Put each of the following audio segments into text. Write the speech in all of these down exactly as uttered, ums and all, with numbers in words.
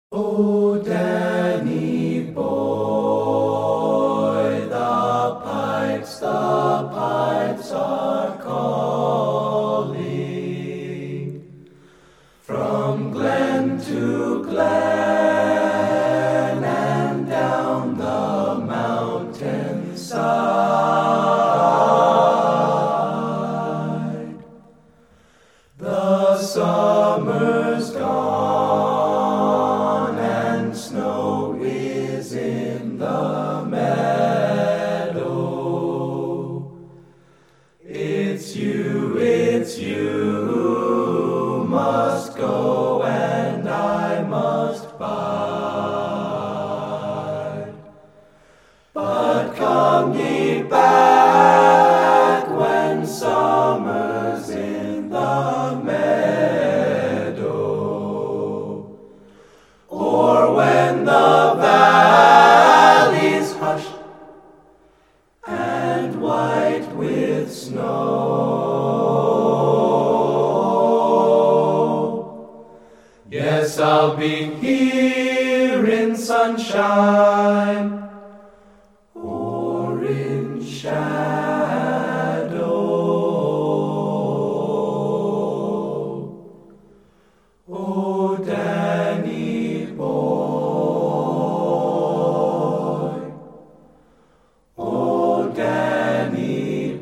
Oh, Danny boy, the pipes, the pipes are calling from glen to glen and down the mountainside. The summer's gone and snow is in the meadow. It's you, it's you who must go and I must bide. But come ye back when summer's in the meadow, or when the valley's hushed and white with snow. Yes, I'll be here in sunshine or in shadow. Oh, Danny boy, oh, Danny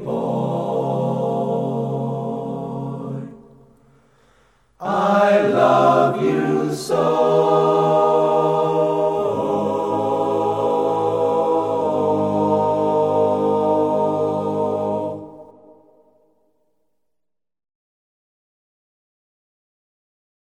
boy, I love you so.